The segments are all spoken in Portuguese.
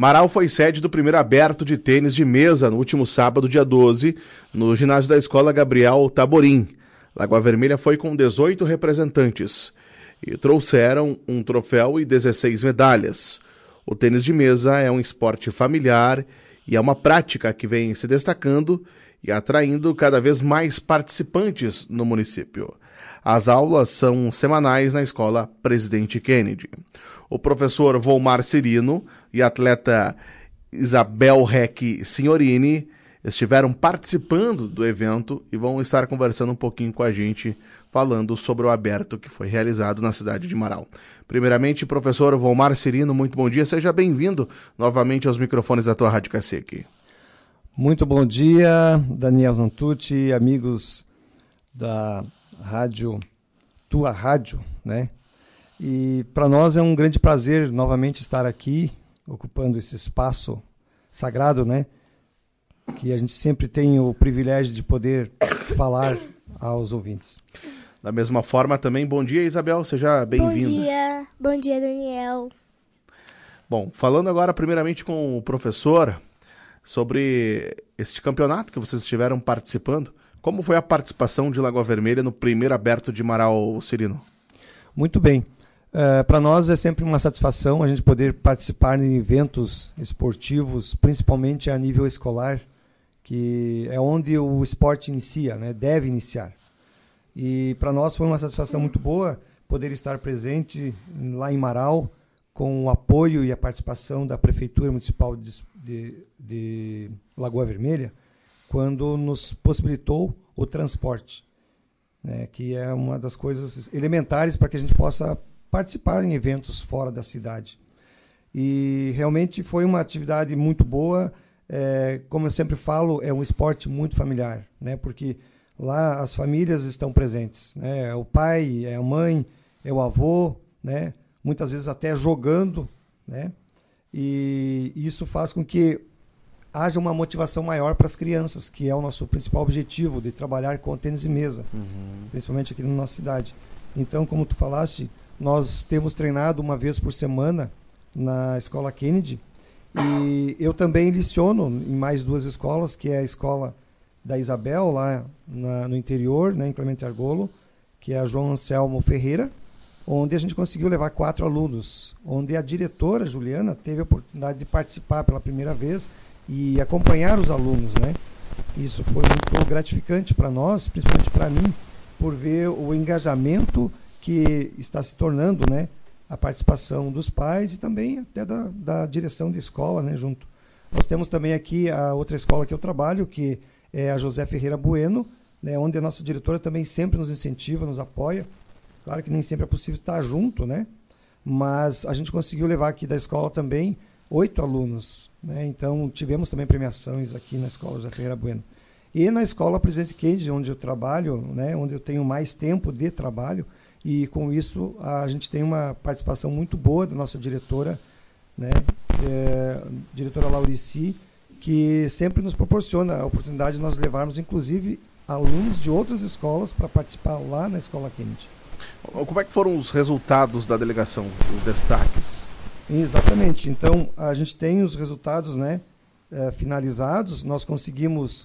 Marau foi sede do primeiro aberto de tênis de mesa no último sábado, dia 12, no ginásio da Escola Gabriel Taborim. Lagoa Vermelha foi com 18 representantes e trouxeram um troféu e 16 medalhas. O tênis de mesa é um esporte familiar e é uma prática que vem se destacando e atraindo cada vez mais participantes no município. As aulas são semanais na Escola Presidente Kennedy. O professor Volmar Cirino e a atleta Isabel Reck Signorini estiveram participando do evento e vão estar conversando um pouquinho com a gente, falando sobre o aberto que foi realizado na cidade de Marau. Primeiramente, professor Volmar Cirino, muito bom dia, seja bem-vindo novamente aos microfones da tua Rádio Cacique. Muito bom dia, Daniel Zantucci, amigos da rádio, tua rádio, né? E para nós é um grande prazer novamente estar aqui, ocupando esse espaço sagrado, né? Que a gente sempre tem o privilégio de poder falar aos ouvintes. Da mesma forma também, bom dia, Isabel, seja bem-vinda. Bom dia, Daniel. Bom, falando agora primeiramente com o professor sobre este campeonato que vocês estiveram participando, como foi a participação de Lagoa Vermelha no primeiro aberto de Marau, Cirino? Muito bem. Para nós é sempre uma satisfação a gente poder participar em eventos esportivos, principalmente a nível escolar, que é onde o esporte inicia, né? Deve iniciar. E para nós foi uma satisfação muito boa poder estar presente lá em Marau, com o apoio e a participação da Prefeitura Municipal de Lagoa Vermelha, quando nos possibilitou o transporte, né? Que é uma das coisas elementares para que a gente possa participar em eventos fora da cidade. E realmente foi uma atividade muito boa. Como eu sempre falo, é um esporte muito familiar, né? Porque lá as famílias estão presentes, né? É o pai, é a mãe, é o avô, né? Muitas vezes até jogando, né? E isso faz com que haja uma motivação maior para as crianças, que é o nosso principal objetivo, de trabalhar com tênis de mesa, principalmente aqui na nossa cidade. Então, como tu falaste, nós temos treinado uma vez por semana na Escola Kennedy, e eu também leciono em mais duas escolas, que é a escola da Isabel, lá no interior, né, em Clemente Argolo, que é a João Anselmo Ferreira, onde a gente conseguiu levar 4 alunos, onde a diretora, Juliana, teve a oportunidade de participar pela primeira vez e acompanhar os alunos, né? Isso foi muito gratificante para nós, principalmente para mim, por ver o engajamento que está se tornando, né, a participação dos pais e também até da direção de escola, né, junto. Nós temos também aqui a outra escola que eu trabalho, que é a José Ferreira Bueno, né, onde a nossa diretora também sempre nos incentiva, nos apoia. Claro que nem sempre é possível estar junto, né, mas a gente conseguiu levar aqui da escola também 8 alunos, né, então tivemos também premiações aqui na escola José Ferreira Bueno. E na escola Presidente Kennedy, onde eu trabalho, né, onde eu tenho mais tempo de trabalho, e com isso a gente tem uma participação muito boa da nossa diretora, né, diretora Laurici, que sempre nos proporciona a oportunidade de nós levarmos, inclusive, alunos de outras escolas para participar lá na Escola Kennedy. Como é que foram os resultados da delegação, os destaques? Exatamente. Então, a gente tem os resultados, né, finalizados. Nós conseguimos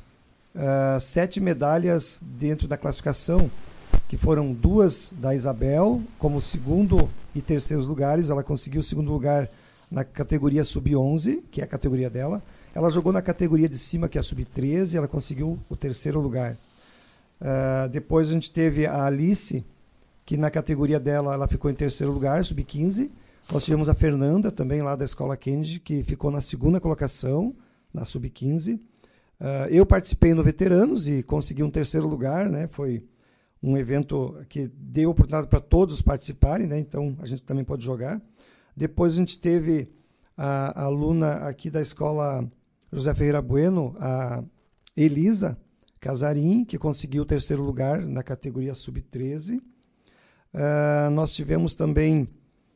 7 medalhas dentro da classificação, que foram 2 da Isabel, como segundo e terceiros lugares. Ela conseguiu o segundo lugar na categoria sub-11, que é a categoria dela. Ela jogou na categoria de cima, que é a sub-13, ela conseguiu o terceiro lugar. Depois a gente teve a Alice, que na categoria dela ela ficou em terceiro lugar, sub-15. Nós tivemos a Fernanda, também lá da Escola Kennedy, que ficou na segunda colocação, na sub-15. Eu participei no Veteranos e consegui um terceiro lugar, né? Foi um evento que deu oportunidade para todos participarem, né? Então a gente também pode jogar. Depois a gente teve a aluna aqui da Escola José Ferreira Bueno, a Elisa Casarim, que conseguiu o terceiro lugar na categoria sub-13. Nós tivemos também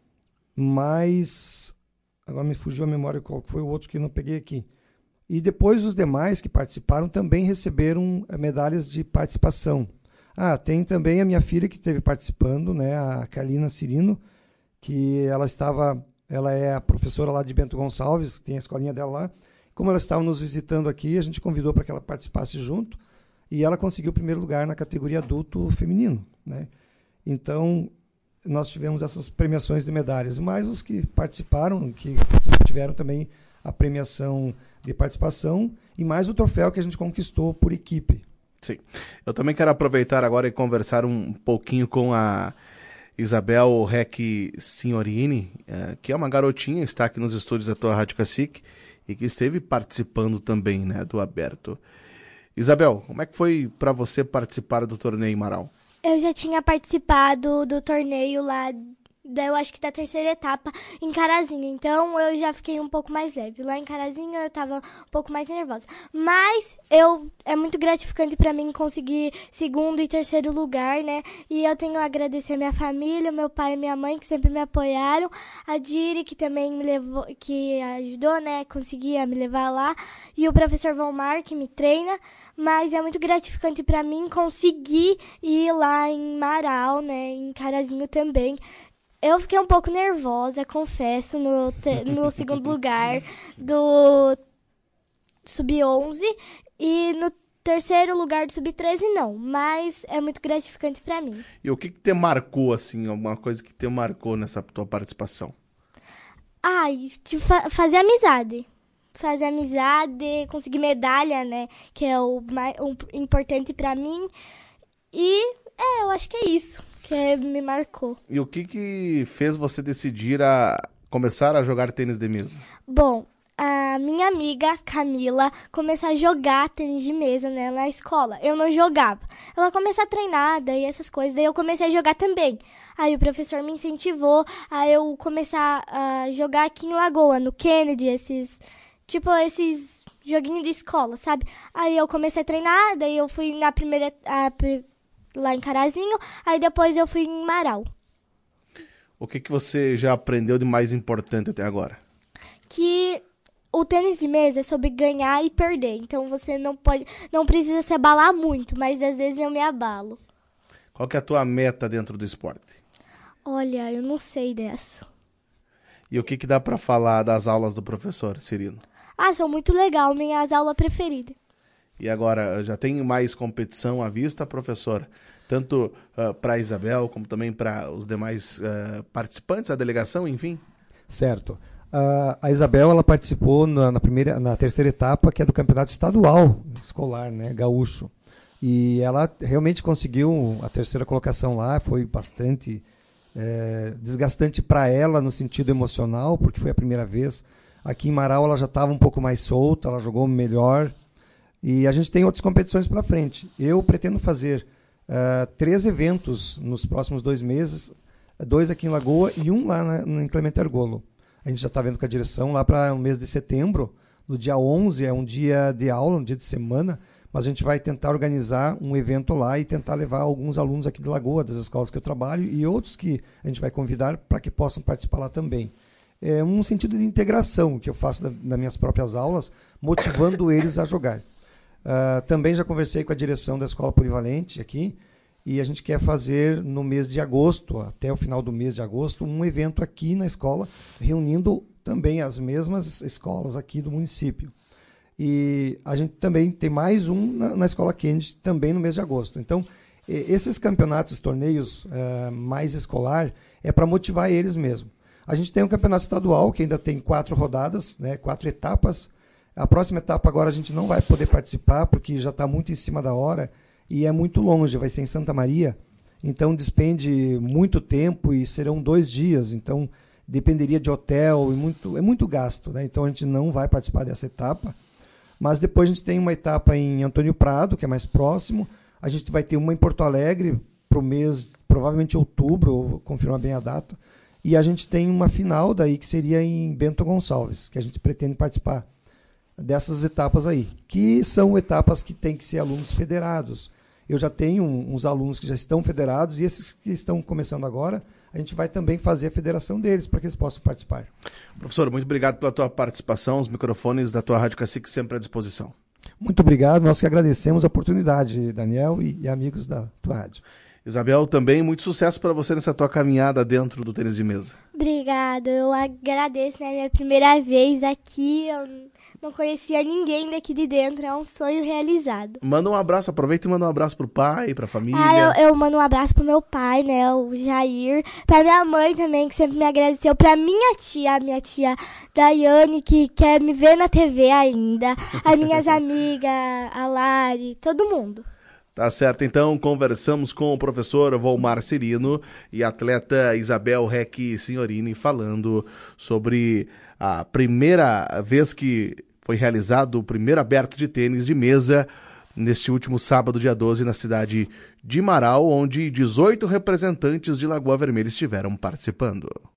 mais... Agora me fugiu a memória qual foi o outro que eu não peguei aqui. E depois os demais que participaram também receberam medalhas de participação. Tem também a minha filha que esteve participando, né, a Kalina Cirino, que ela estava ela é a professora lá de Bento Gonçalves, que tem a escolinha dela lá. Como ela estava nos visitando aqui, a gente convidou para que ela participasse junto, e ela conseguiu o primeiro lugar na categoria adulto feminino, né? Então, nós tivemos essas premiações de medalhas, mas os que participaram, que tiveram também a premiação de participação, e mais o troféu que a gente conquistou por equipe. Sim. Eu também quero aproveitar agora e conversar um pouquinho com a Isabel Rec Signorini, que é uma garotinha, está aqui nos estúdios da tua Rádio Cacique e que esteve participando também, né, do Aberto. Isabel, como é que foi para você participar do torneio Marau? Eu já tinha participado do torneio lá, eu acho que da terceira etapa, em Carazinho. Então, eu já fiquei um pouco mais leve. Lá em Carazinho, eu tava um pouco mais nervosa. Mas, é muito gratificante pra mim conseguir segundo e terceiro lugar, né? E eu tenho a agradecer a minha família, meu pai e minha mãe, que sempre me apoiaram. A Diri, que também me levou, que ajudou, né? Conseguia me levar lá. E o professor Valmar, que me treina. Mas é muito gratificante pra mim conseguir ir lá em Marau, né? Em Carazinho também. Eu fiquei um pouco nervosa, confesso, no segundo lugar do Sub-11 e no terceiro lugar do Sub-13 não, mas é muito gratificante pra mim. E o que te marcou, assim, alguma coisa que te marcou nessa tua participação? Fazer amizade. Fazer amizade, conseguir medalha, né, que é o importante pra mim. E, eu acho que é isso que me marcou. E o que fez você decidir a começar a jogar tênis de mesa? Bom, a minha amiga Camila começou a jogar tênis de mesa, né, na escola. Eu não jogava. Ela começou a treinar, daí essas coisas, daí eu comecei a jogar também. Aí o professor me incentivou a eu começar a jogar aqui em Lagoa, no Kennedy, esses joguinhos de escola, sabe? Aí eu comecei a treinar, daí eu fui na primeira lá em Carazinho, aí depois eu fui em Marau. O que você já aprendeu de mais importante até agora? Que o tênis de mesa é sobre ganhar e perder, então você não precisa se abalar muito, mas às vezes eu me abalo. Qual que é a tua meta dentro do esporte? Olha, eu não sei dessa. E o que dá para falar das aulas do professor Cirino? São muito legal, minhas aulas preferidas. E agora, já tem mais competição à vista, professor? Tanto para a Isabel, como também para os demais participantes da delegação, enfim? Certo. A Isabel, ela participou na terceira etapa, que é do campeonato estadual escolar, né, gaúcho. E ela realmente conseguiu a terceira colocação lá, foi bastante desgastante para ela no sentido emocional, porque foi a primeira vez. Aqui em Marau ela já estava um pouco mais solta, ela jogou melhor. E a gente tem outras competições pela frente. Eu pretendo fazer 3 eventos nos próximos 2 meses, 2 aqui em Lagoa e 1 lá em Clemente Ergolo. A gente já está vendo com a direção lá para o mês de setembro, no dia 11, é um dia de aula, um dia de semana, mas a gente vai tentar organizar um evento lá e tentar levar alguns alunos aqui de Lagoa, das escolas que eu trabalho, e outros que a gente vai convidar para que possam participar lá também. É um sentido de integração que eu faço nas minhas próprias aulas, motivando eles a jogar. Também já conversei com a direção da Escola Polivalente aqui, e a gente quer fazer no mês de agosto, até o final do mês de agosto, um evento aqui na escola, reunindo também as mesmas escolas aqui do município. E a gente também tem mais um na Escola Kennedy, também no mês de agosto. Então, esses campeonatos, torneios mais escolar, é para motivar eles mesmo. A gente tem um campeonato estadual, que ainda tem 4 rodadas, né, 4 etapas. A próxima etapa agora a gente não vai poder participar, porque já está muito em cima da hora e é muito longe, vai ser em Santa Maria. Então, despende muito tempo e serão 2 dias. Então, dependeria de hotel e é muito gasto, né? Então, a gente não vai participar dessa etapa. Mas depois a gente tem uma etapa em Antônio Prado, que é mais próximo. A gente vai ter uma em Porto Alegre para o mês, provavelmente outubro, vou confirmar bem a data. E a gente tem uma final daí que seria em Bento Gonçalves, que a gente pretende participar dessas etapas aí, que são etapas que tem que ser alunos federados. Eu já tenho uns alunos que já estão federados e esses que estão começando agora, a gente vai também fazer a federação deles para que eles possam participar. Professor, muito obrigado pela tua participação, os microfones da tua Rádio Cacique sempre à disposição. Muito obrigado, nós que agradecemos a oportunidade, Daniel e amigos da tua rádio. Isabel, também muito sucesso para você nessa tua caminhada dentro do tênis de mesa. Obrigado, eu agradeço, né? Minha primeira vez aqui, eu não conhecia ninguém daqui de dentro, é um sonho realizado. Manda um abraço, aproveita e manda um abraço pro pai, pra família. Eu mando um abraço pro meu pai, né, o Jair, pra minha mãe também, que sempre me agradeceu, pra minha tia, a minha tia Daiane, que quer me ver na TV ainda, as minhas amigas, a Lari, todo mundo. Tá certo, então conversamos com o professor Volmar Cirino e a atleta Isabel Reck Signorini falando sobre a primeira vez que foi realizado o primeiro aberto de tênis de mesa neste último sábado, dia 12, na cidade de Marau, onde 18 representantes de Lagoa Vermelha estiveram participando.